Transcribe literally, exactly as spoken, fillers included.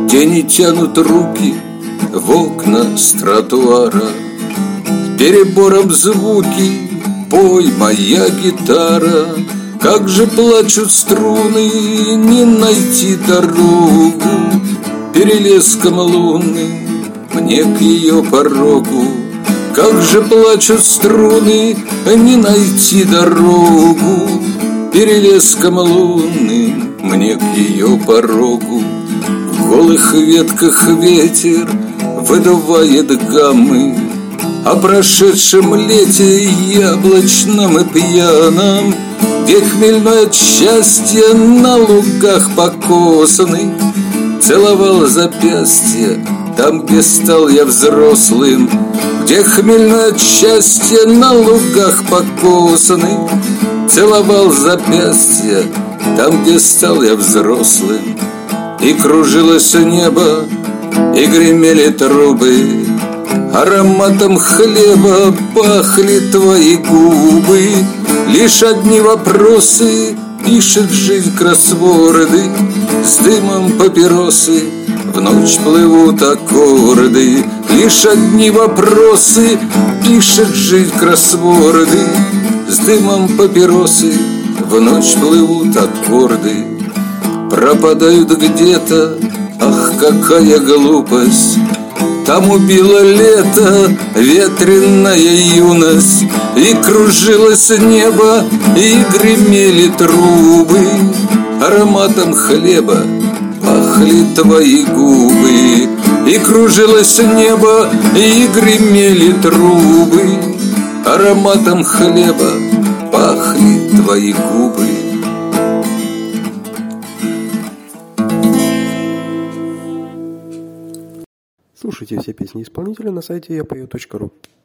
Тени тянут руки в окна с тротуара. Перебором звуки, пой, моя гитара. Как же плачут струны, не найти дорогу перелеском луны мне к ее порогу. Как же плачут струны, не найти дорогу перелеском луны мне к ее порогу. В голых ветках ветер выдувает гаммы о прошедшем лете яблочном и пьяном, где хмельное от счастья на лугах покосанный целовал запястье там, где стал я взрослым, где хмельное от счастья на лугах покосанный целовал запястье там, где стал я взрослым. И кружилось небо, и гремели трубы, ароматом хлеба пахли твои губы. Лишь одни вопросы пишет жизнь кроссворды, с дымом папиросы в ночь плывут аккорды. Лишь одни вопросы пишет жизнь кроссворды, с дымом папиросы в ночь плывут аккорды. Пропадают где-то, ах, какая глупость, там убило лето ветреная юность. И кружилось небо, и гремели трубы, ароматом хлеба пахли твои губы. И кружилось небо, и гремели трубы, ароматом хлеба пахли твои губы. Слушайте все песни исполнителя на сайте я пою точка ру.